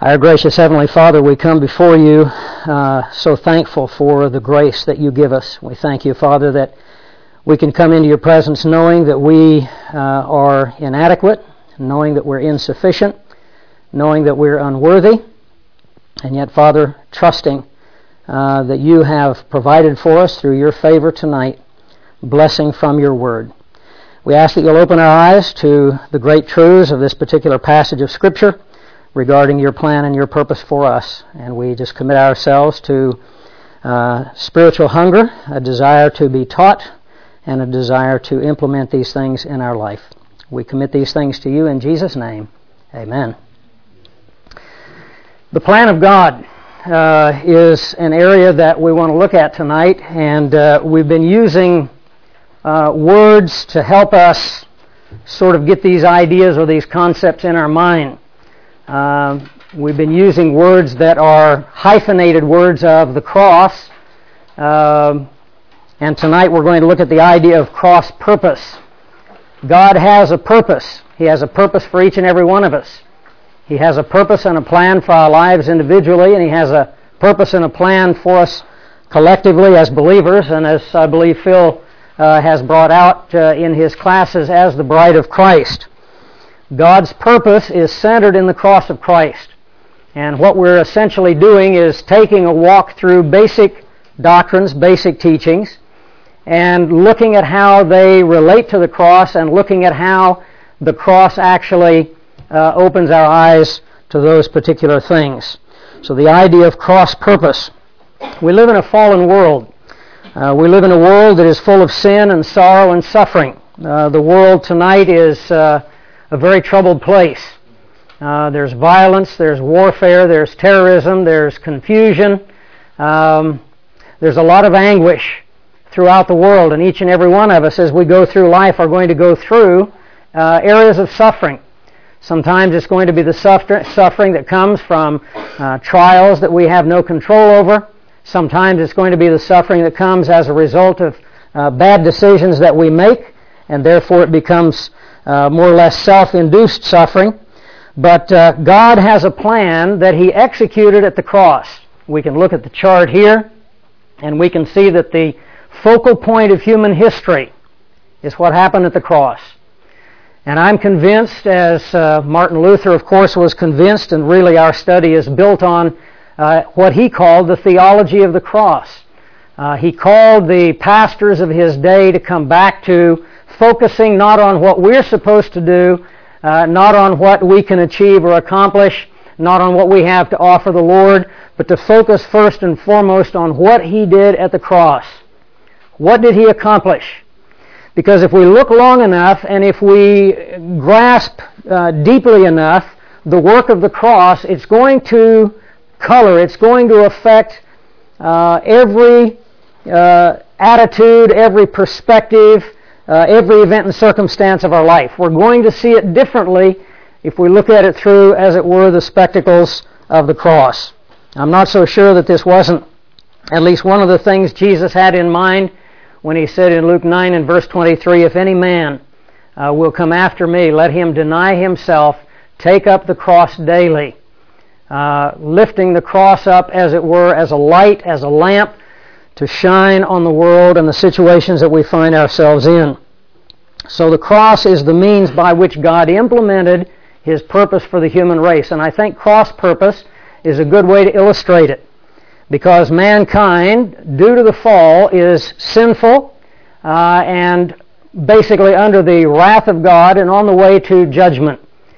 Our gracious Heavenly Father, we come before you so thankful for the grace that you give us. We thank you, Father, that we can come into your presence knowing that we are inadequate, knowing that we're insufficient, knowing that we're unworthy, and yet, Father, trusting that you have provided for us through your favor tonight, blessing from your word. We ask that you'll open our eyes to the great truths of this particular passage of Scripture regarding your plan and your purpose for us. And we just commit ourselves to spiritual hunger, a desire to be taught, and a desire to implement these things in our life. We commit these things to you in Jesus' name. Amen. The plan of God is an area that we want to look at tonight, and we've been using words to help us sort of get these ideas or these concepts in our mind. We've been using words that are hyphenated words of the cross, and tonight we're going to look at the idea of cross purpose. God has a purpose. He has a purpose for each and every one of us. He has a purpose and a plan for our lives individually, and He has a purpose and a plan for us collectively as believers, and as I believe Phil has brought out in his classes as the bride of Christ. God's purpose is centered in the cross of Christ. And what we're essentially doing is taking a walk through basic doctrines, basic teachings, and looking at how they relate to the cross and looking at how the cross actually opens our eyes to those particular things. So the idea of cross purpose. We live in a fallen world. We live in a world that is full of sin and sorrow and suffering. The world tonight is a very troubled place. There's violence, there's warfare, there's terrorism, there's confusion. There's a lot of anguish throughout the world, and each and every one of us as we go through life are going to go through areas of suffering. Sometimes it's going to be the suffering that comes from trials that we have no control over. Sometimes it's going to be the suffering that comes as a result of bad decisions that we make, and therefore it becomes more or less self-induced suffering. But God has a plan that He executed at the cross. We can look at the chart here, and we can see that the focal point of human history is what happened at the cross. And I'm convinced, as Martin Luther, of course, was convinced, and really our study is built on what he called the theology of the cross. He called the pastors of his day to come back to focusing not on what we're supposed to do, not on what we can achieve or accomplish, not on what we have to offer the Lord, but to focus first and foremost on what He did at the cross. What did He accomplish? Because if we look long enough and if we grasp deeply enough the work of the cross, it's going to color, it's going to affect every attitude, every perspective, every event and circumstance of our life. We're going to see it differently if we look at it through, as it were, the spectacles of the cross. I'm not so sure that this wasn't at least one of the things Jesus had in mind when He said in Luke 9 and verse 23, "If any man will come after me, let him deny himself, take up the cross daily." Lifting the cross up, as it were, as a light, as a lamp, to shine on the world and the situations that we find ourselves in. So the cross is the means by which God implemented His purpose for the human race. And I think cross purpose is a good way to illustrate it. Because mankind, due to the fall, is sinful and basically under the wrath of God and on the way to judgment.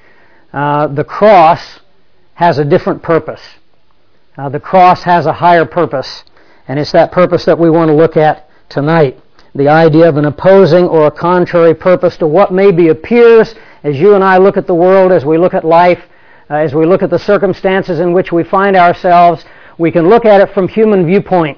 The cross has a different purpose. The cross has a higher purpose. And it's that purpose that we want to look at tonight. The idea of an opposing or a contrary purpose to what maybe appears as you and I look at the world, as we look at life, as we look at the circumstances in which we find ourselves. We can look at it from human viewpoint.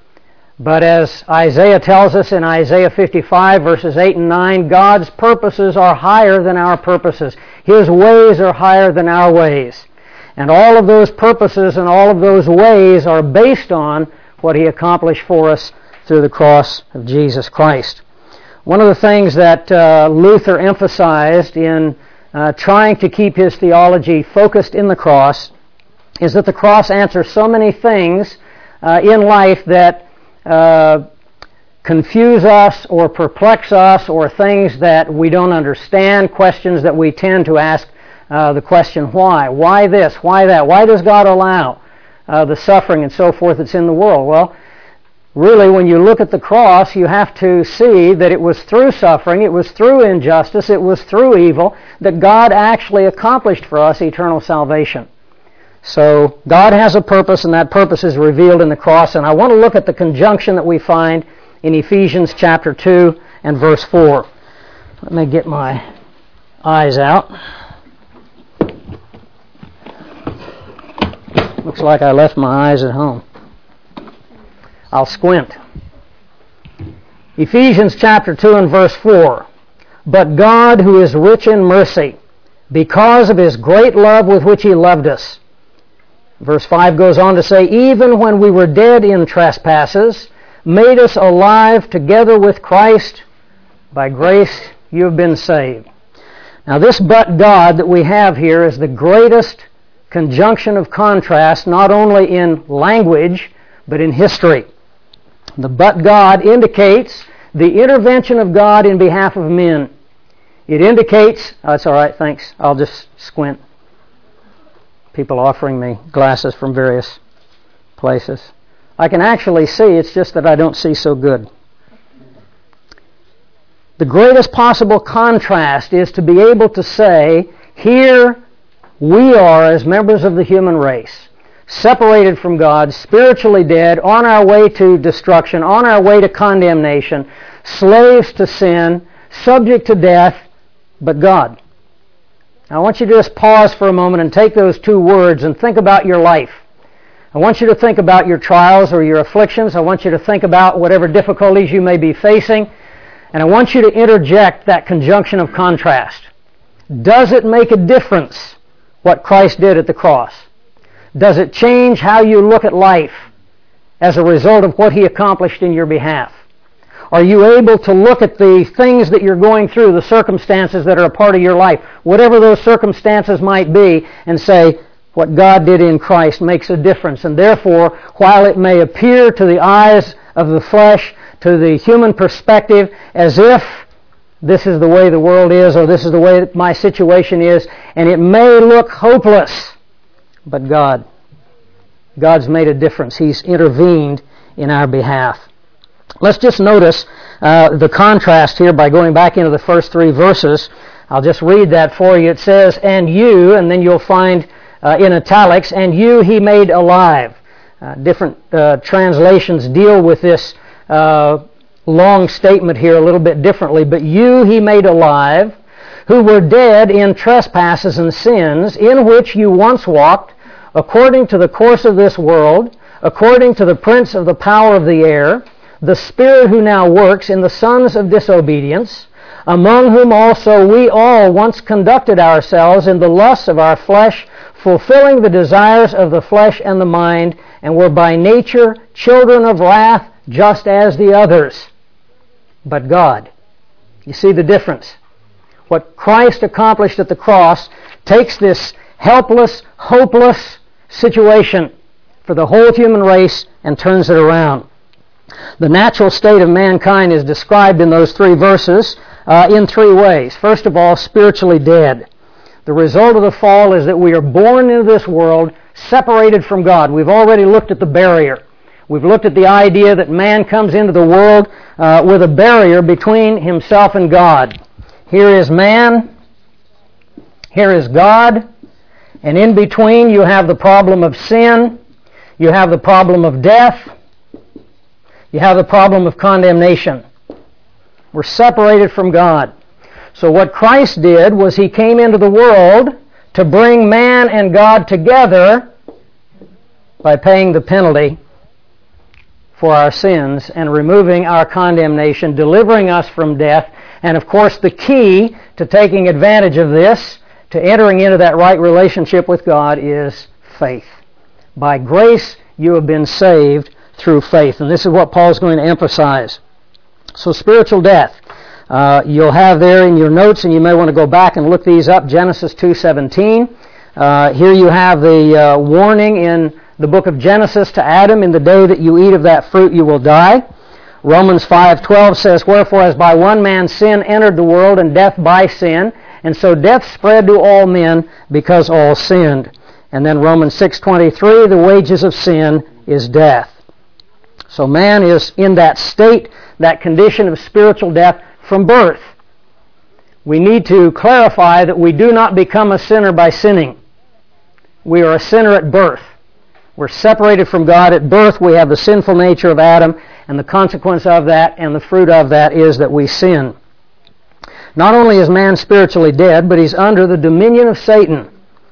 But as Isaiah tells us in Isaiah 55 verses 8 and 9, God's purposes are higher than our purposes. His ways are higher than our ways. And all of those purposes and all of those ways are based on what He accomplished for us through the cross of Jesus Christ. One of the things that Luther emphasized in trying to keep his theology focused in the cross is that the cross answers so many things in life that confuse us or perplex us, or things that we don't understand, questions that we tend to ask the question, why? Why this? Why that? Why does God allow the suffering and so forth that's in the world? Well, really, when you look at the cross, you have to see that it was through suffering, it was through injustice, it was through evil that God actually accomplished for us eternal salvation. So God has a purpose, and that purpose is revealed in the cross. And I want to look at the conjunction that we find in Ephesians chapter 2 and verse 4. Let me get my eyes out. Looks like I left my eyes at home. I'll squint. Ephesians chapter 2 and verse 4. But God, who is rich in mercy, because of His great love with which He loved us. Verse 5 goes on to say, even when we were dead in trespasses, made us alive together with Christ. By grace you have been saved. Now this but God that we have here is the greatest conjunction of contrast, not only in language, but in history. The but God indicates the intervention of God in behalf of men. It indicates, it's all right, thanks, I'll just squint. People offering me glasses from various places. I can actually see, it's just that I don't see so good. The greatest possible contrast is to be able to say, here we are as members of the human race, separated from God, spiritually dead, on our way to destruction, on our way to condemnation, slaves to sin, subject to death, but God. Now, I want you to just pause for a moment and take those two words and think about your life. I want you to think about your trials or your afflictions. I want you to think about whatever difficulties you may be facing. And I want you to interject that conjunction of contrast. Does it make a difference what Christ did at the cross? Does it change how you look at life as a result of what He accomplished in your behalf? Are you able to look at the things that you're going through, the circumstances that are a part of your life, whatever those circumstances might be, and say, what God did in Christ makes a difference. And therefore, while it may appear to the eyes of the flesh, to the human perspective, as if this is the way the world is, or this is the way my situation is, and it may look hopeless, but God's made a difference. He's intervened in our behalf. Let's just notice the contrast here by going back into the first three verses. I'll just read that for you. It says, and you, and then you'll find in italics, and you He made alive. Different translations deal with this long statement here a little bit differently. But you He made alive, who were dead in trespasses and sins, in which you once walked, according to the course of this world, according to the prince of the power of the air, the spirit who now works in the sons of disobedience, among whom also we all once conducted ourselves in the lusts of our flesh, fulfilling the desires of the flesh and the mind, and were by nature children of wrath, just as the others. But God. You see the difference? What Christ accomplished at the cross takes this helpless, hopeless situation for the whole human race and turns it around. The natural state of mankind is described in those three verses in three ways. First of all, spiritually dead. The result of the fall is that we are born into this world separated from God. We've already looked at the barrier. We've looked at the idea that man comes into the world with a barrier between himself and God. Here is man, here is God, and in between you have the problem of sin, you have the problem of death, you have the problem of condemnation. We're separated from God. So what Christ did was He came into the world to bring man and God together by paying the penalty for our sins and removing our condemnation, delivering us from death. And of course the key to taking advantage of this, to entering into that right relationship with God, is faith. By grace you have been saved through faith. And this is what Paul's going to emphasize. So spiritual death. You'll have there in your notes, and you may want to go back and look these up, Genesis 2:17. Here you have the warning in the book of Genesis to Adam, in the day that you eat of that fruit you will die. Romans 5:12 says, wherefore as by one man sin entered the world, and death by sin, and so death spread to all men because all sinned. And then Romans 6:23, the wages of sin is death. So man is in that state, that condition of spiritual death from birth. We need to clarify that we do not become a sinner by sinning. We are a sinner at birth. We're separated from God at birth. We have the sinful nature of Adam, and the consequence of that and the fruit of that is that we sin. Not only is man spiritually dead, but he's under the dominion of Satan.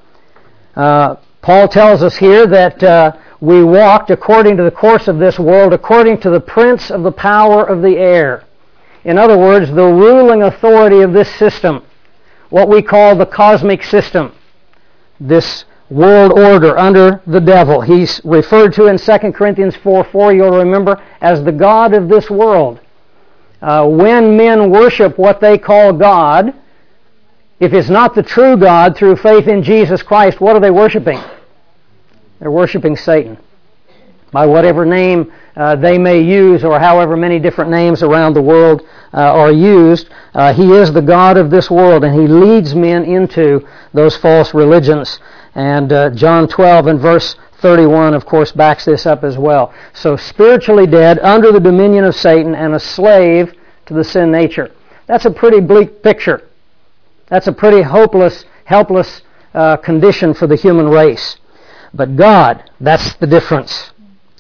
Paul tells us here that we walked according to the course of this world, according to the prince of the power of the air. In other words, the ruling authority of this system, what we call the cosmic system, this world order under the devil. He's referred to in 2 Corinthians 4:4, you'll remember, as the God of this world. When men worship what they call God, if it's not the true God through faith in Jesus Christ, what are they worshiping? They're worshiping Satan. By whatever name they may use, or however many different names around the world are used, he is the God of this world, and he leads men into those false religions. And John 12 and verse 31, of course, backs this up as well. So spiritually dead, under the dominion of Satan, and a slave to the sin nature. That's a pretty bleak picture. That's a pretty hopeless, helpless condition for the human race. But God, that's the difference.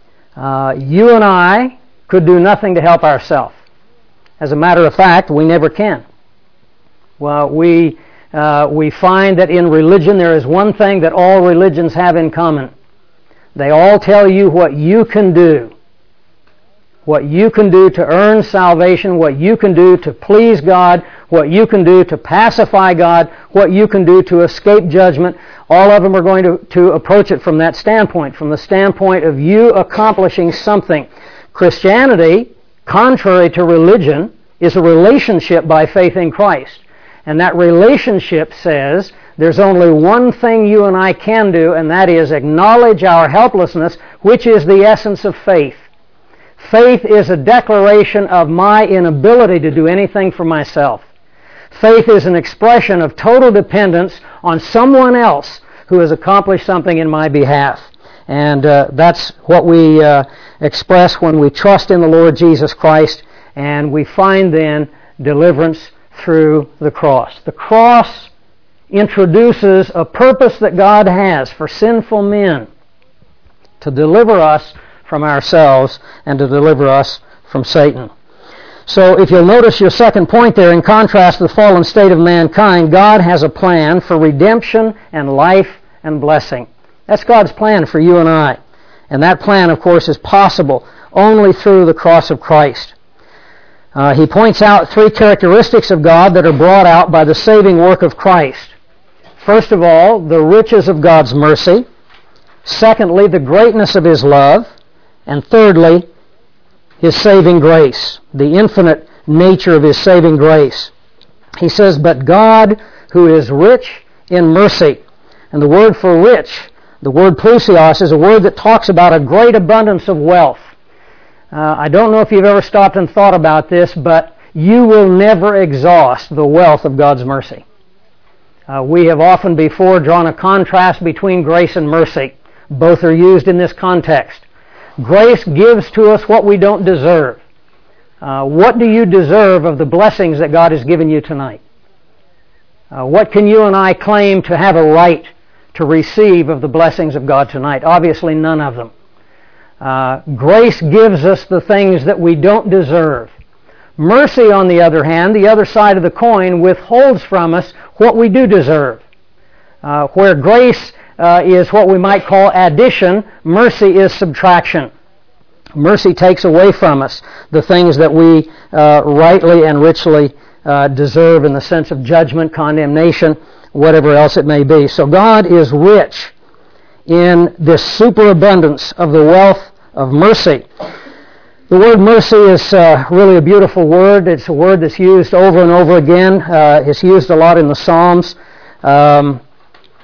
You and I could do nothing to help ourselves. As a matter of fact, we never can. Well, we find that in religion there is one thing that all religions have in common. They all tell you what you can do. What you can do to earn salvation, what you can do to please God, what you can do to pacify God, what you can do to escape judgment. All of them are going to approach it from that standpoint, from the standpoint of you accomplishing something. Christianity, contrary to religion, is a relationship by faith in Christ. And that relationship says there's only one thing you and I can do, and that is acknowledge our helplessness, which is the essence of faith. Faith is a declaration of my inability to do anything for myself. Faith is an expression of total dependence on someone else who has accomplished something in my behalf. And that's what we express when we trust in the Lord Jesus Christ, and we find then deliverance through the cross. The cross introduces a purpose that God has for sinful men to deliver us from ourselves and to deliver us from Satan. So if you'll notice your second point there, in contrast to the fallen state of mankind, God has a plan for redemption and life and blessing. That's God's plan for you and I. And that plan, of course, is possible only through the cross of Christ. He points out three characteristics of God that are brought out by the saving work of Christ. First of all, the riches of God's mercy. Secondly, the greatness of His love. And thirdly, His saving grace, the infinite nature of His saving grace. He says, but God, who is rich in mercy. And the word for rich, the word plusios, is a word that talks about a great abundance of wealth. I don't know if you've ever stopped and thought about this, but you will never exhaust the wealth of God's mercy. We have often before drawn a contrast between grace and mercy. Both are used in this context. Grace gives to us what we don't deserve. What do you deserve of the blessings that God has given you tonight? What can you and I claim to have a right to receive of the blessings of God tonight? Obviously none of them. Grace gives us the things that we don't deserve. Mercy, on the other hand, the other side of the coin, withholds from us what we do deserve. Where grace is what we might call addition, mercy is subtraction. Mercy takes away from us the things that we rightly and richly deserve in the sense of judgment, condemnation, whatever else it may be. So God is rich in this superabundance of the wealth of mercy. The word mercy is really a beautiful word. It's a word that's used over and over again. It's used a lot in the Psalms.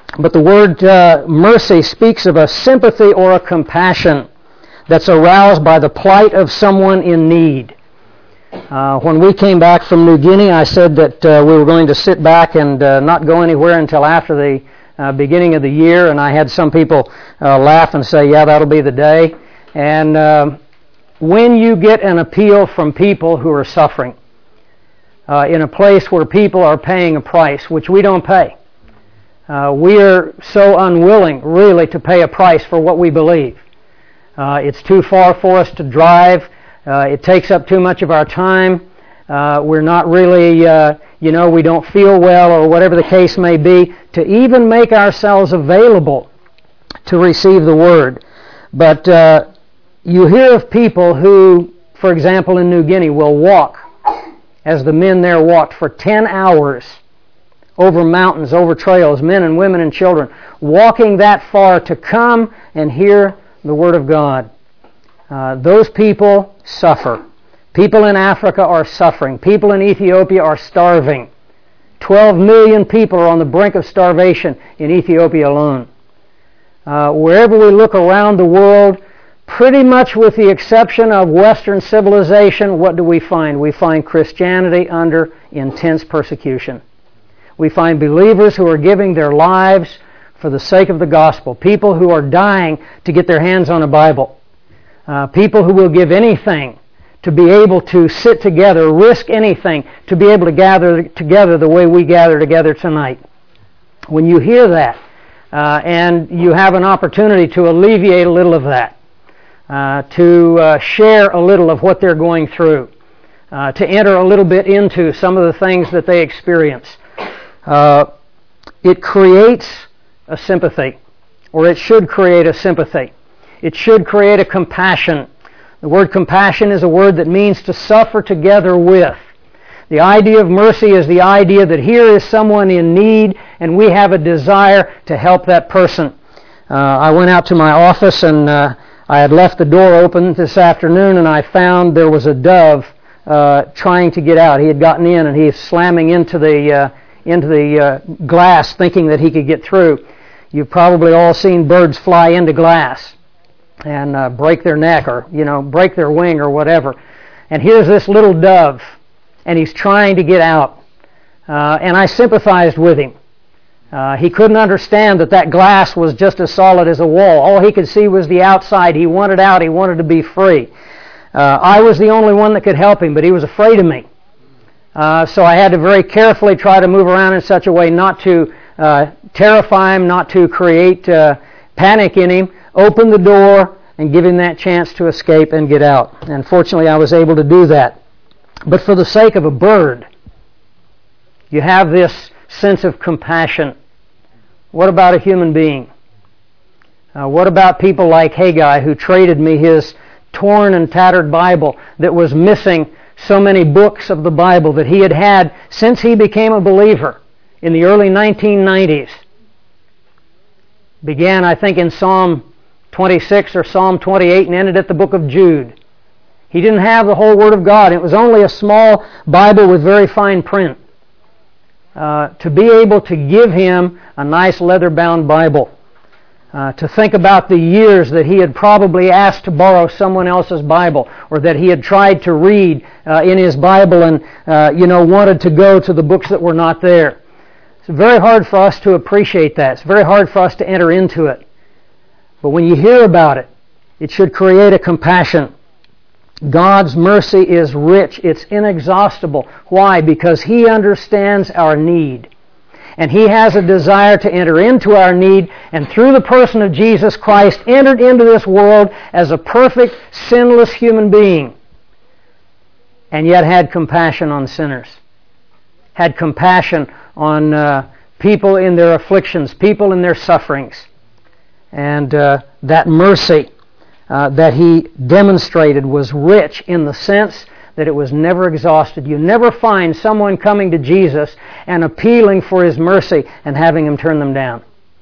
But the word mercy speaks of a sympathy or a compassion that's aroused by the plight of someone in need. When we came back from New Guinea, I said that we were going to sit back and not go anywhere until after the beginning of the year, and I had some people laugh and say, yeah, that'll be the day. And when you get an appeal from people who are suffering in a place where people are paying a price, which we don't pay, we are so unwilling, really, to pay a price for what we believe. It's too far for us to drive. It takes up too much of our time. We're not really, we don't feel well, or whatever the case may be, to even make ourselves available to receive the Word. But you hear of people who, for example, in New Guinea, will walk, as the men there walked, for 10 hours over mountains, over trails, men and women and children, walking that far to come and hear the Word of God. Those people suffer. People in Africa are suffering. People in Ethiopia are starving. 12 million people are on the brink of starvation in Ethiopia alone. Wherever we look around the world, pretty much with the exception of Western civilization, what do we find? We find Christianity under intense persecution. We find believers who are giving their lives for the sake of the gospel. People who are dying to get their hands on a Bible. People who will give anything to be able to sit together, risk anything to be able to gather together the way we gather together tonight. When you hear that, and you have an opportunity to alleviate a little of that, to share a little of what they're going through, to enter a little bit into some of the things that they experience, it creates a sympathy, or it should create a sympathy. It should create a compassion. The word compassion is a word that means to suffer together with. The idea of mercy is the idea that here is someone in need and we have a desire to help that person. I went out to my office and I had left the door open this afternoon and I found there was a dove trying to get out. He had gotten in and he is slamming into the glass thinking that he could get through. You've probably all seen birds fly into glass and break their neck or, break their wing or whatever. And here's this little dove, and he's trying to get out. And I sympathized with him. He couldn't understand that glass was just as solid as a wall. All he could see was the outside. He wanted out. He wanted to be free. I was the only one that could help him, but he was afraid of me. So I had to very carefully try to move around in such a way not to terrify him, not to create panic in him, open the door and give him that chance to escape and get out. And fortunately I was able to do that. But for the sake of a bird, you have this sense of compassion. What about a human being? What about people like Haggai, who traded me his torn and tattered Bible that was missing so many books of the Bible that he had had since he became a believer in the early 1990s. Began, I think, in Psalm 26 or Psalm 28 and ended at the book of Jude. He didn't have the whole Word of God. It was only a small Bible with very fine print. To be able to give him a nice leather-bound Bible. To think about the years that he had probably asked to borrow someone else's Bible, or that he had tried to read in his Bible and wanted to go to the books that were not there. It's very hard for us to appreciate that. It's very hard for us to enter into it. But when you hear about it, it should create a compassion. God's mercy is rich. It's inexhaustible. Why? Because He understands our need. And He has a desire to enter into our need, and through the person of Jesus Christ, entered into this world as a perfect, sinless human being, and yet had compassion on sinners. Had compassion on people in their afflictions, people in their sufferings. And that mercy that He demonstrated was rich in the sense that it was never exhausted. You never find someone coming to Jesus and appealing for His mercy and having Him turn them down.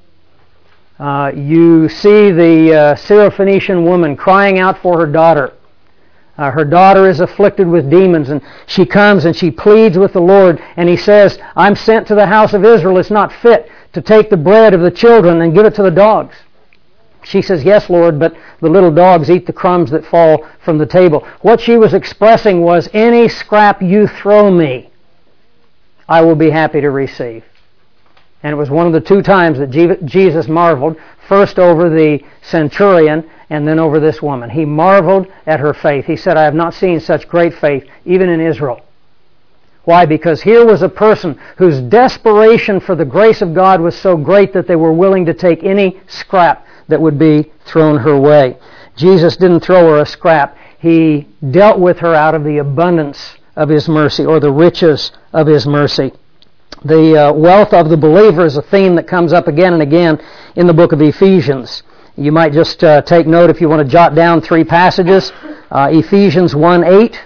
You see the Syrophoenician woman crying out for her daughter. Her daughter is afflicted with demons, and she comes and she pleads with the Lord, and He says, I'm sent to the house of Israel. It's not fit to take the bread of the children and give it to the dogs? She says, yes, Lord, but the little dogs eat the crumbs that fall from the table. What she was expressing was, any scrap you throw me, I will be happy to receive. And it was one of the two times that Jesus marveled, first over the centurion and then over this woman. He marveled at her faith. He said, I have not seen such great faith, even in Israel. Why? Because here was a person whose desperation for the grace of God was so great that they were willing to take any scrap that would be thrown her way. Jesus didn't throw her a scrap. He dealt with her out of the abundance of His mercy, or the riches of His mercy. The wealth of the believer is a theme that comes up again and again in the book of Ephesians. You might just take note if you want to jot down three passages. Ephesians 1:8,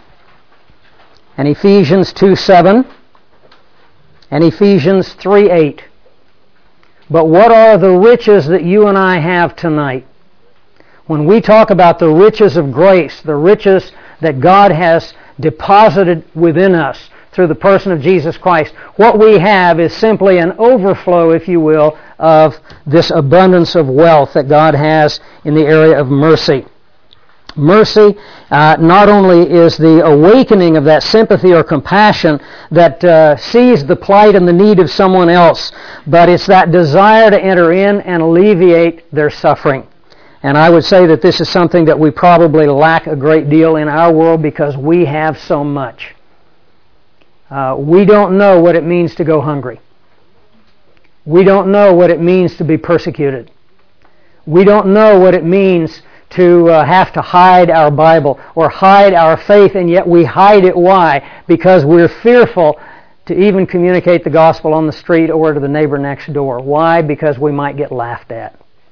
and Ephesians 2:7, and Ephesians 3:8. But what are the riches that you and I have tonight? When we talk about the riches of grace, the riches that God has deposited within us through the person of Jesus Christ, what we have is simply an overflow, if you will, of this abundance of wealth that God has in the area of mercy. Mercy not only is the awakening of that sympathy or compassion that sees the plight and the need of someone else, but it's that desire to enter in and alleviate their suffering. And I would say that this is something that we probably lack a great deal in our world because we have so much. We don't know what it means to go hungry. We don't know what it means to be persecuted. We don't know what it means to have to hide our Bible or hide our faith, and yet we hide it. Why? Because we're fearful to even communicate the gospel on the street or to the neighbor next door. Why? Because we might get laughed at.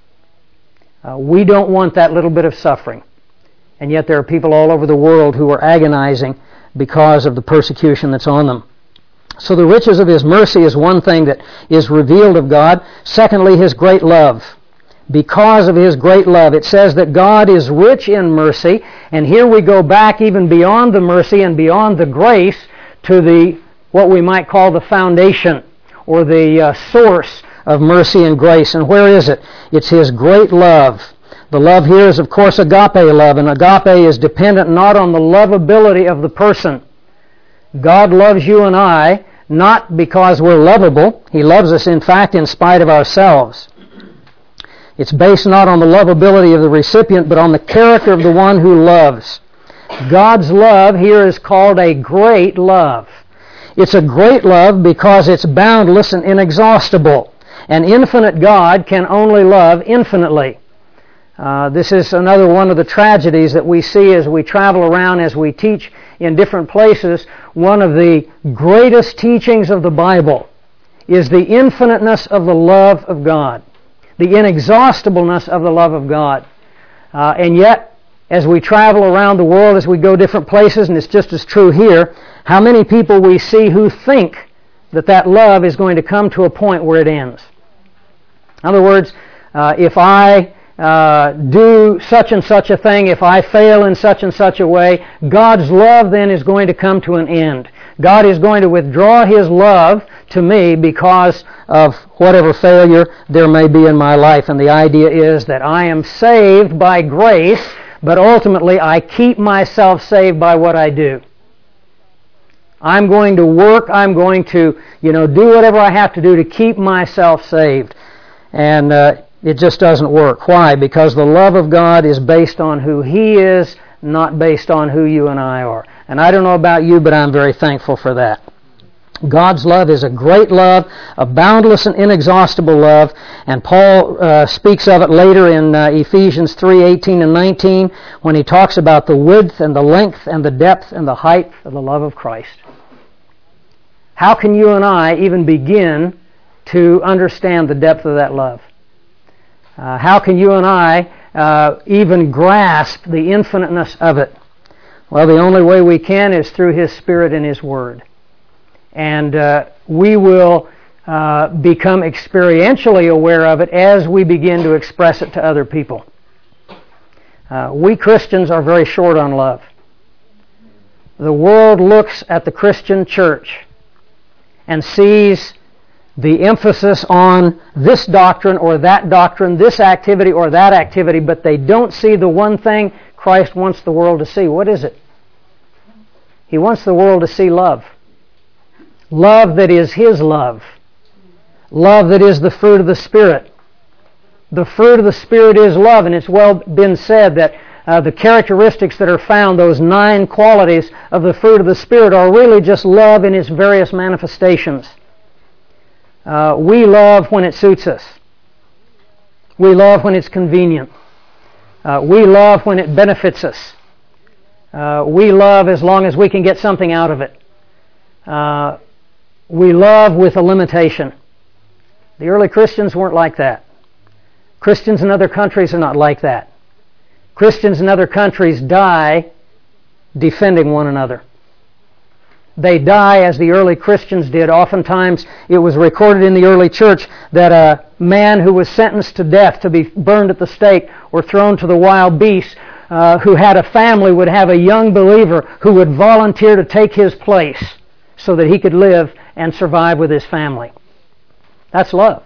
We don't want that little bit of suffering. And yet there are people all over the world who are agonizing because of the persecution that's on them. So the riches of His mercy is one thing that is revealed of God. Secondly, His great love. Because of His great love. It says that God is rich in mercy, and here we go back even beyond the mercy and beyond the grace to the what we might call the foundation or the source of mercy and grace. And where is it? It's His great love. The love here is, of course, agape love, and agape is dependent not on the lovability of the person. God loves you and I not because we're lovable. He loves us, in fact, in spite of ourselves. It's based not on the lovability of the recipient, but on the character of the one who loves. God's love here is called a great love. It's a great love because it's boundless and inexhaustible. An infinite God can only love infinitely. This is another one of the tragedies that we see as we travel around, as we teach in different places. One of the greatest teachings of the Bible is the infiniteness of the love of God, the inexhaustibleness of the love of God. And yet, as we travel around the world, as we go different places, and it's just as true here, how many people we see who think that that love is going to come to a point where it ends. In other words, if I do such and such a thing, if I fail in such and such a way, God's love then is going to come to an end. God is going to withdraw His love to me because of whatever failure there may be in my life. And the idea is that I am saved by grace, but ultimately I keep myself saved by what I do. I'm going to work, I'm going to, do whatever I have to do to keep myself saved. And it just doesn't work. Why? Because the love of God is based on who He is, not based on who you and I are. And I don't know about you, but I'm very thankful for that. God's love is a great love, a boundless and inexhaustible love, and Paul speaks of it later in Ephesians 3:18 and 19 when he talks about the width and the length and the depth and the height of the love of Christ. How can you and I even begin to understand the depth of that love? How can you and I even grasp the infiniteness of it? Well, the only way we can is through His Spirit and His Word. And we will become experientially aware of it as we begin to express it to other people. We Christians are very short on love. The world looks at the Christian church and sees the emphasis on this doctrine or that doctrine, this activity or that activity, but they don't see the one thing Christ wants the world to see. What is it? He wants the world to see love. Love that is His love. Love that is the fruit of the Spirit. The fruit of the Spirit is love, and it's well been said that the characteristics that are found, those 9 qualities of the fruit of the Spirit, are really just love in its various manifestations. We love when it suits us. We love when it's convenient. We love when it benefits us. We love as long as we can get something out of it. We love with a limitation. The early Christians weren't like that. Christians in other countries are not like that. Christians in other countries die defending one another. They die as the early Christians did. Oftentimes it was recorded in the early church that a man who was sentenced to death, to be burned at the stake or thrown to the wild beasts, who had a family, would have a young believer who would volunteer to take his place so that he could live and survive with his family. That's love.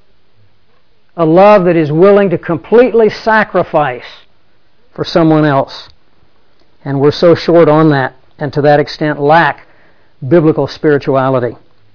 A love that is willing to completely sacrifice for someone else. And we're so short on that, and to that extent lack biblical spirituality.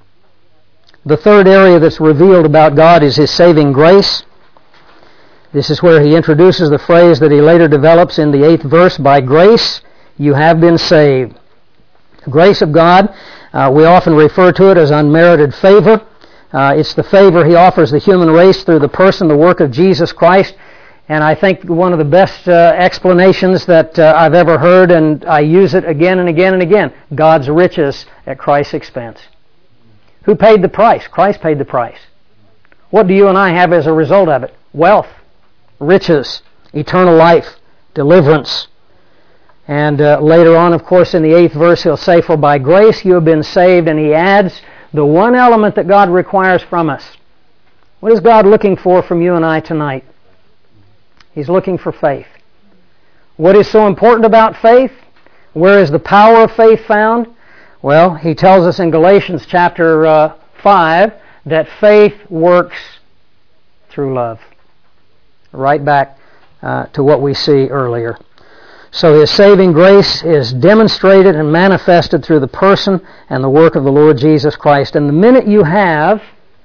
The third area that's revealed about God is His saving grace. This is where He introduces the phrase that He later develops in the 8th verse, by grace you have been saved. The grace of God, we often refer to it as unmerited favor. It's the favor He offers the human race through the person, the work of Jesus Christ. And I think one of the best explanations that I've ever heard, and I use it again and again and again, God's riches at Christ's expense. Who paid the price? Christ paid the price. What do you and I have as a result of it? Wealth, riches, eternal life, deliverance. And later on, of course, in the 8th verse, He'll say, for by grace you have been saved, and He adds the one element that God requires from us. What is God looking for from you and I tonight? He's looking for faith. What is so important about faith? Where is the power of faith found? Well, he tells us in Galatians chapter 5 that faith works through love. Right back to what we see earlier. So His saving grace is demonstrated and manifested through the person and the work of the Lord Jesus Christ. And the minute you have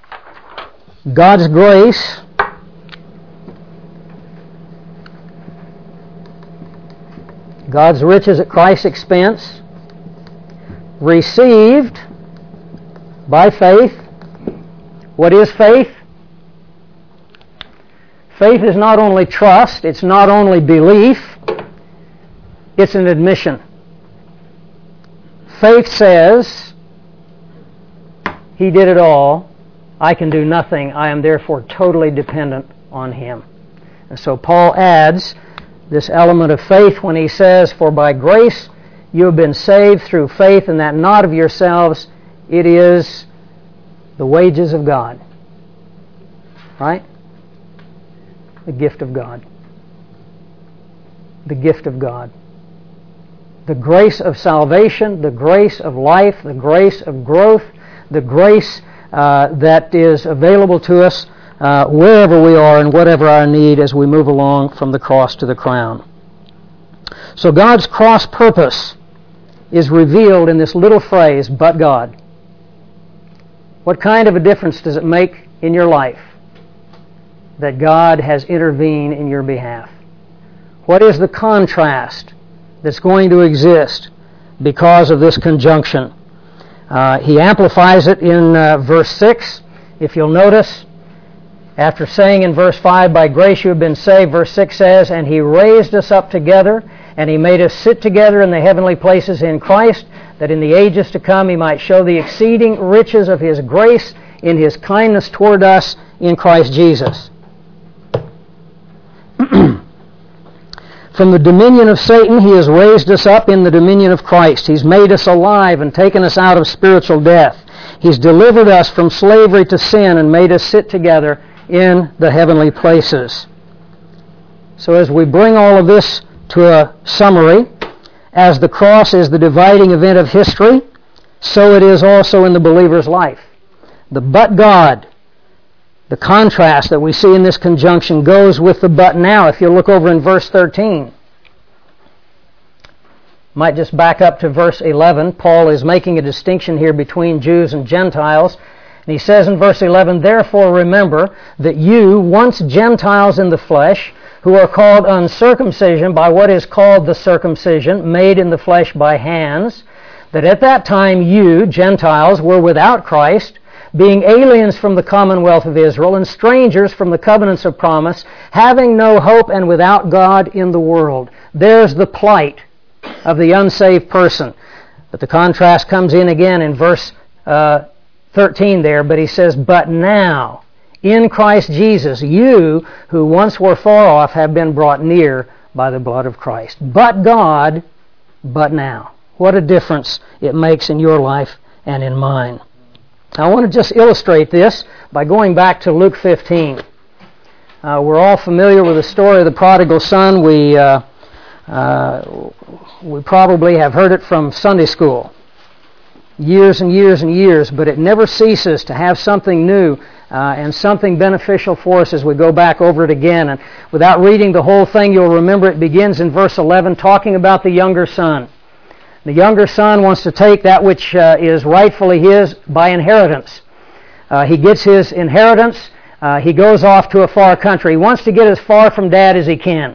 God's grace, God's riches at Christ's expense, received by faith. What is faith? Faith is not only trust, it's not only belief, it's an admission. Faith says, He did it all, I can do nothing, I am therefore totally dependent on Him. And so Paul adds this element of faith when he says, for by grace you have been saved through faith, and that not of yourselves, it is the wages of God. Right? The gift of God. The gift of God. The grace of salvation, the grace of life, the grace of growth, the grace that is available to us wherever we are and whatever our need as we move along from the cross to the crown. So God's cross purpose is revealed in this little phrase, but God. What kind of a difference does it make in your life that God has intervened in your behalf? What is the contrast that's going to exist because of this conjunction? He amplifies it in verse 6. If you'll notice, after saying in verse 5, by grace you have been saved, verse 6 says, and He raised us up together, and He made us sit together in the heavenly places in Christ, that in the ages to come He might show the exceeding riches of His grace in His kindness toward us in Christ Jesus. From the dominion of Satan, He has raised us up in the dominion of Christ. He's made us alive and taken us out of spiritual death. He's delivered us from slavery to sin and made us sit together in the heavenly places. So as we bring all of this to a summary, as the cross is the dividing event of history, so it is also in the believer's life. The but God, the contrast that we see in this conjunction goes with the but now. If you look over in verse 13, might just back up to verse 11. Paul is making a distinction here between Jews and Gentiles. And he says in verse 11, "Therefore remember that you, once Gentiles in the flesh, who are called uncircumcision by what is called the circumcision, made in the flesh by hands, that at that time you, Gentiles, were without Christ, being aliens from the commonwealth of Israel, and strangers from the covenants of promise, having no hope and without God in the world." There's the plight of the unsaved person. But the contrast comes in again in verse 13 there, but he says, "But now, in Christ Jesus, you who once were far off have been brought near by the blood of Christ." But God, but now. What a difference it makes in your life and in mine. I want to just illustrate this by going back to Luke 15. We're all familiar with the story of the prodigal son. We probably have heard it from Sunday school. Years and years and years, but it never ceases to have something new and something beneficial for us as we go back over it again. And without reading the whole thing, you'll remember it begins in verse 11 talking about the younger son. The younger son wants to take that which is rightfully his by inheritance. He gets his inheritance. He goes off to a far country. He wants to get as far from dad as he can.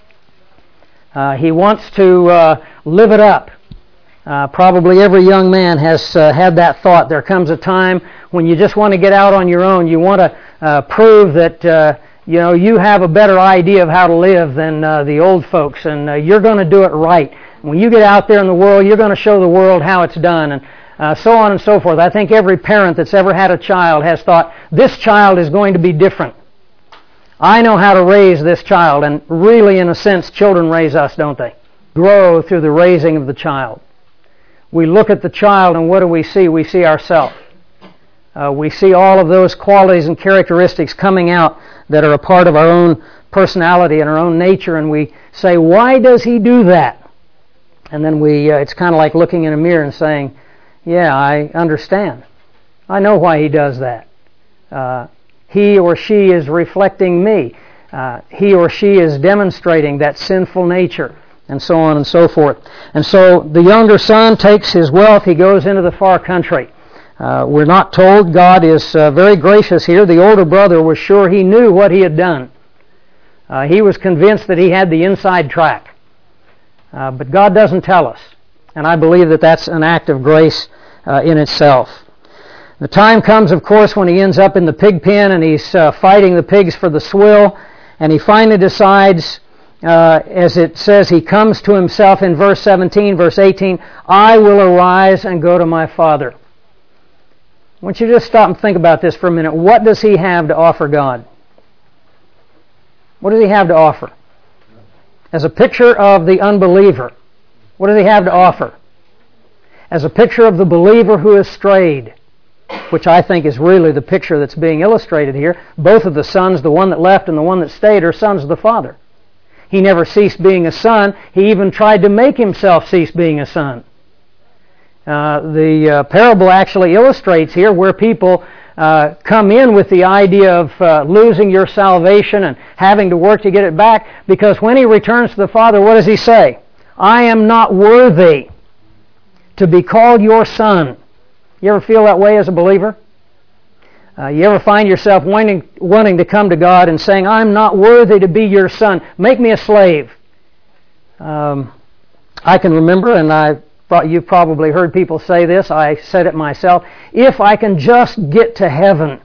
He wants to live it up. Probably every young man has had that thought. There comes a time when you just want to get out on your own. You want to prove that you have a better idea of how to live than the old folks, and you're going to do it right. When you get out there in the world, you're going to show the world how it's done, and so on and so forth. I think every parent that's ever had a child has thought, this child is going to be different. I know how to raise this child, and really, in a sense, children raise us, don't they? Grow through the raising of the child. We look at the child, and what do we see? We see ourselves. We see all of those qualities and characteristics coming out that are a part of our own personality and our own nature, and we say, why does he do that? And then it's kind of like looking in a mirror and saying, yeah, I understand. I know why he does that. He or she is reflecting me. He or she is demonstrating that sinful nature, and so on and so forth. And so the younger son takes his wealth. He goes into the far country. We're not told. God is very gracious here. The older brother was sure he knew what he had done. He was convinced that he had the inside track. But God doesn't tell us. And I believe that that's an act of grace in itself. The time comes, of course, when he ends up in the pig pen and he's fighting the pigs for the swill. And he finally decides, as it says, he comes to himself in verse 17, verse 18, "I will arise and go to my father." I want you to just stop and think about this for a minute. What does he have to offer God? What does he have to offer? As a picture of the unbeliever, what does he have to offer? As a picture of the believer who has strayed, which I think is really the picture that's being illustrated here. Both of the sons, the one that left and the one that stayed, are sons of the Father. He never ceased being a son. He even tried to make himself cease being a son. The parable actually illustrates here where people come in with the idea of losing your salvation and having to work to get it back, because when he returns to the Father, what does he say? "I am not worthy to be called your son." You ever feel that way as a believer? You ever find yourself wanting to come to God and saying, "I'm not worthy to be your son. Make me a slave." I can remember, and you've probably heard people say this, I said it myself, if I can just get to heaven,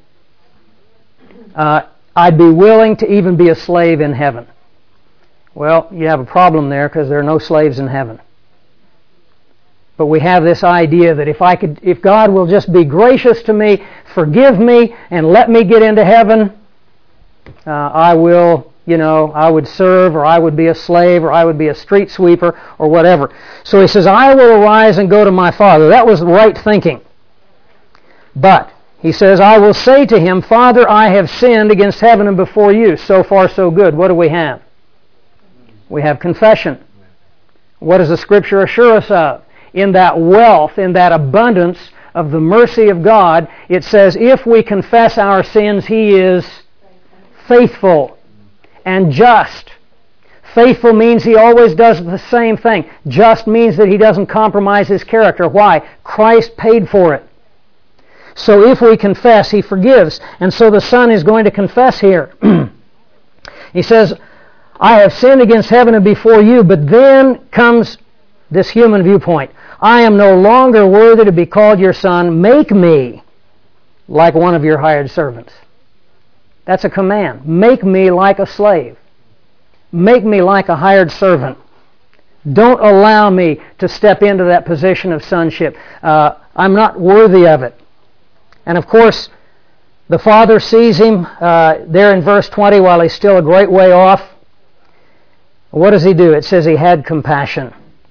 I'd be willing to even be a slave in heaven. Well, you have a problem there, because there are no slaves in heaven. But we have this idea that if God will just be gracious to me, forgive me, and let me get into heaven, I would serve, or I would be a slave, or I would be a street sweeper, or whatever. So he says, "I will arise and go to my father." That was right thinking. But he says, "I will say to him, Father, I have sinned against heaven and before you." So far, so good. What do we have? We have confession. What does the Scripture assure us of? In that wealth, in that abundance of the mercy of God, it says, if we confess our sins, He is faithful and just. Faithful means He always does the same thing. Just means that He doesn't compromise His character. Why? Christ paid for it. So if we confess, He forgives. And so the Son is going to confess here. He says, I have sinned against heaven and before you. But then comes this human viewpoint. I am no longer worthy to be called your son. Make me like one of your hired servants. That's a command. Make me like a slave. Make me like a hired servant. Don't allow me to step into that position of sonship. I'm not worthy of it. And of course, the Father sees him there in verse 20 while he's still a great way off. What does He do? It says He had compassion.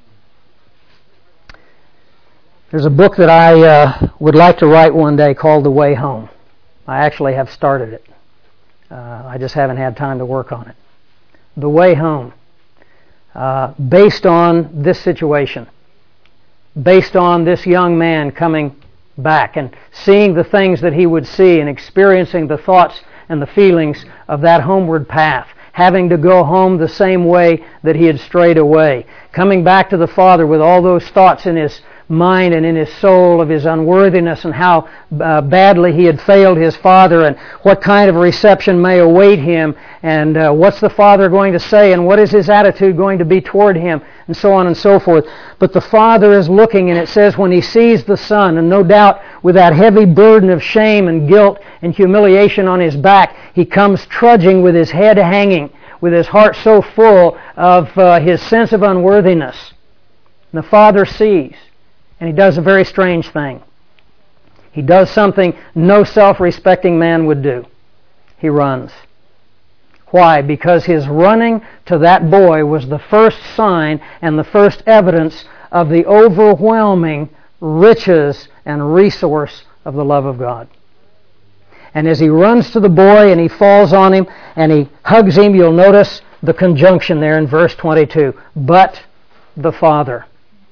There's a book that I would like to write one day called The Way Home. I actually have started it. I just haven't had time to work on it. The Way Home. Based on this situation. Based on this young man coming back and seeing the things that he would see and experiencing the thoughts and the feelings of that homeward path. Having to go home the same way that he had strayed away. Coming back to the Father with all those thoughts in his mind and in his soul of his unworthiness and how badly he had failed his Father and what kind of reception may await him and what's the Father going to say and what is his attitude going to be toward him and so on and so forth. But the Father is looking, and it says when He sees the Son, and no doubt with that heavy burden of shame and guilt and humiliation on His back, He comes trudging with His head hanging, with His heart so full of His sense of unworthiness. And the Father sees. And He does a very strange thing. He does something no self-respecting man would do. He runs. Why? Because His running to that boy was the first sign and the first evidence of the overwhelming riches and resource of the love of God. And as He runs to the boy and He falls on him and He hugs him, you'll notice the conjunction there in verse 22. But the Father.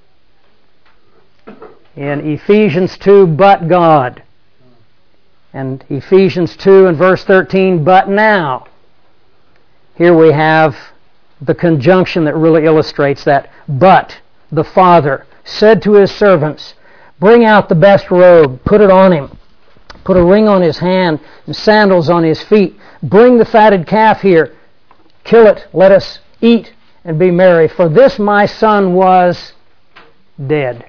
In Ephesians 2, but God. And Ephesians 2 and verse 13, but now. Here we have the conjunction that really illustrates that. But the Father said to His servants, bring out the best robe, put it on him. Put a ring on his hand and sandals on his feet. Bring the fatted calf here. Kill it, let us eat and be merry. For this my son was dead.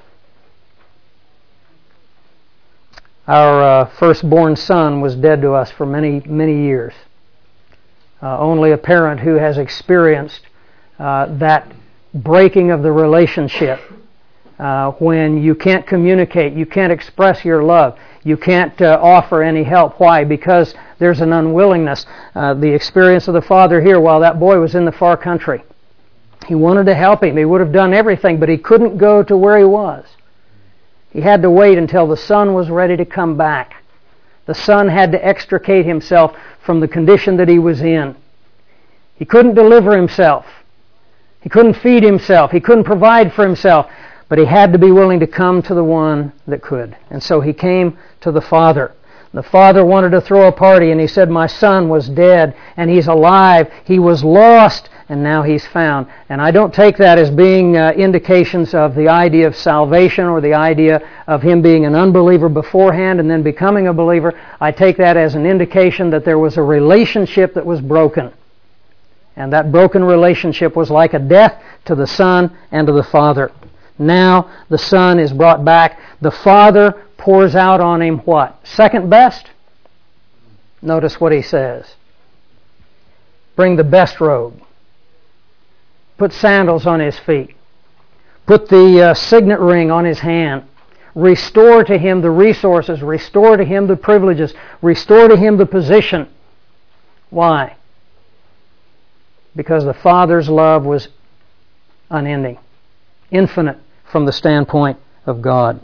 Our firstborn son was dead to us for many, many years. Only a parent who has experienced that breaking of the relationship when you can't communicate, you can't express your love, you can't offer any help. Why? Because there's an unwillingness. The experience of the father here while that boy was in the far country. He wanted to help him. He would have done everything, but he couldn't go to where he was. He had to wait until the son was ready to come back. The son had to extricate himself from the condition that he was in. He couldn't deliver himself. He couldn't feed himself. He couldn't provide for himself. But he had to be willing to come to the one that could. And so he came to the Father. The Father wanted to throw a party, and He said, my son was dead, and he's alive. He was lost, and now he's found. And I don't take that as being indications of the idea of salvation or the idea of him being an unbeliever beforehand and then becoming a believer. I take that as an indication that there was a relationship that was broken. And that broken relationship was like a death to the Son and to the Father. Now the Son is brought back. The Father pours out on him what? Second best? Notice what He says. Bring the best robe. Put sandals on his feet. Put the signet ring on his hand. Restore to him the resources. Restore to him the privileges. Restore to him the position. Why? Because the Father's love was unending. Infinite from the standpoint of God.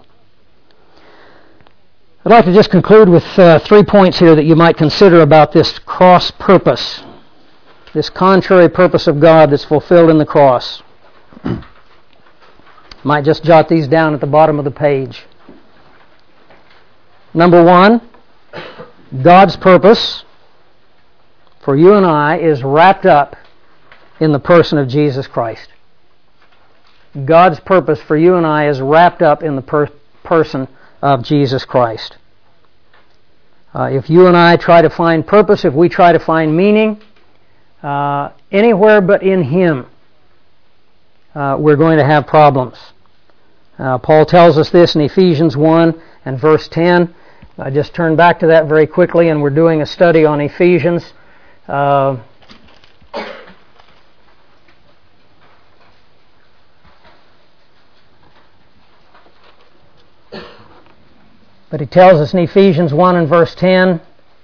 I'd like to just conclude with 3 points here that you might consider about this cross purpose. This contrary purpose of God that's fulfilled in the cross. Might just jot these down at the bottom of the page. Number one, God's purpose for you and I is wrapped up in the person of Jesus Christ. God's purpose for you and I is wrapped up in the person of Jesus Christ. If you and I try to find purpose, if we try to find meaning anywhere but in Him, we're going to have problems. Paul tells us this in Ephesians 1 and verse 10. I just turned back to that very quickly, and we're doing a study on Ephesians. But he tells us in Ephesians 1 and verse 10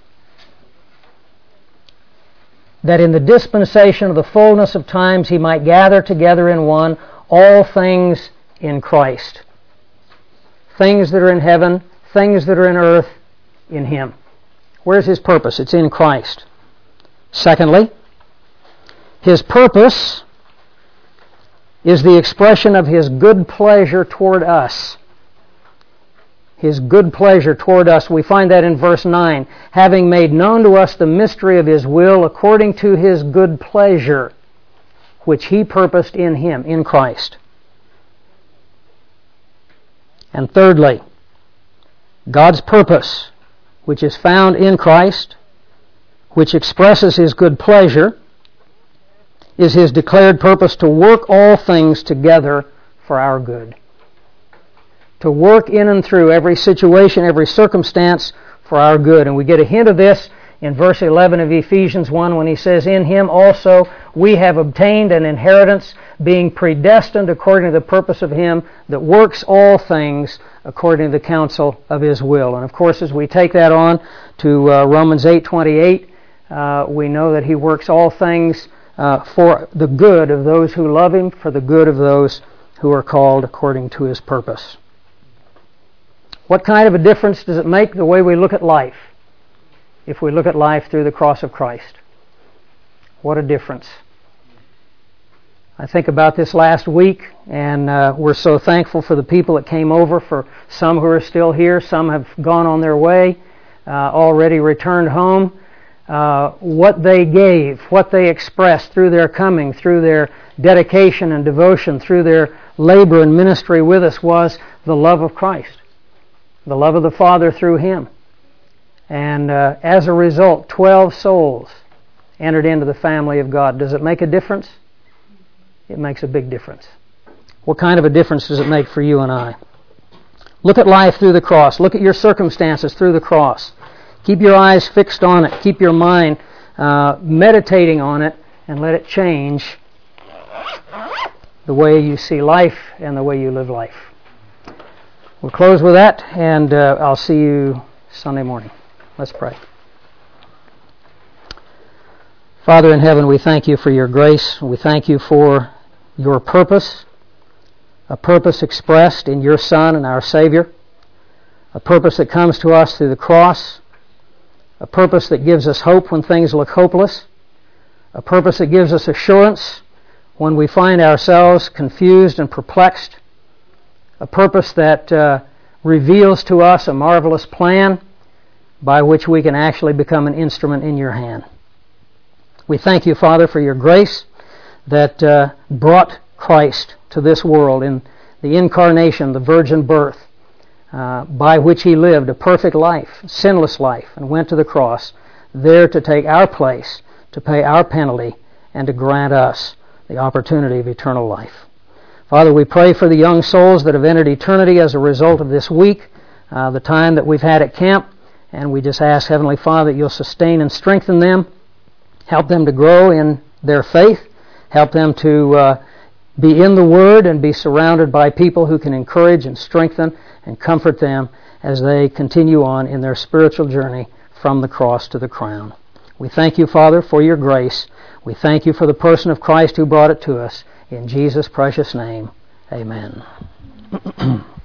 that in the dispensation of the fullness of times He might gather together in one all things in Christ. Things that are in heaven, things that are in earth, in Him. Where's His purpose? It's in Christ. Secondly, His purpose is the expression of His good pleasure toward us. His good pleasure toward us. We find that in verse 9. Having made known to us the mystery of His will according to His good pleasure, which He purposed in Him, in Christ. And thirdly, God's purpose, which is found in Christ, which expresses His good pleasure, is His declared purpose to work all things together for our good. To work in and through every situation, every circumstance for our good. And we get a hint of this in verse 11 of Ephesians 1 when he says, in Him also we have obtained an inheritance, being predestined according to the purpose of Him that works all things according to the counsel of His will. And of course, as we take that on to Romans 8:28, we know that He works all things for the good of those who love Him, for the good of those who are called according to His purpose. What kind of a difference does it make the way we look at life if we look at life through the cross of Christ? What a difference. I think about this last week, and we're so thankful for the people that came over, for some who are still here, some have gone on their way, already returned home. What they gave, what they expressed through their coming, through their dedication and devotion, through their labor and ministry with us was the love of Christ, the love of the Father through Him. And as a result, 12 souls entered into the family of God. Does it make a difference? It makes a big difference. What kind of a difference does it make for you and I? Look at life through the cross. Look at your circumstances through the cross. Keep your eyes fixed on it. Keep your mind meditating on it, and let it change the way you see life and the way you live life. We'll close with that, and I'll see you Sunday morning. Let's pray. Father in heaven, we thank You for Your grace. We thank You for Your purpose, a purpose expressed in Your Son and our Savior, a purpose that comes to us through the cross, a purpose that gives us hope when things look hopeless, a purpose that gives us assurance when we find ourselves confused and perplexed, a purpose that reveals to us a marvelous plan by which we can actually become an instrument in Your hand. We thank You, Father, for Your grace that brought Christ to this world in the incarnation, the virgin birth, by which He lived a perfect life, sinless life, and went to the cross, there to take our place, to pay our penalty, and to grant us the opportunity of eternal life. Father, we pray for the young souls that have entered eternity as a result of this week, the time that we've had at camp, and we just ask, Heavenly Father, that You'll sustain and strengthen them, help them to grow in their faith, help them to be in the Word and be surrounded by people who can encourage and strengthen and comfort them as they continue on in their spiritual journey from the cross to the crown. We thank You, Father, for Your grace. We thank You for the person of Christ who brought it to us. In Jesus' precious name, amen.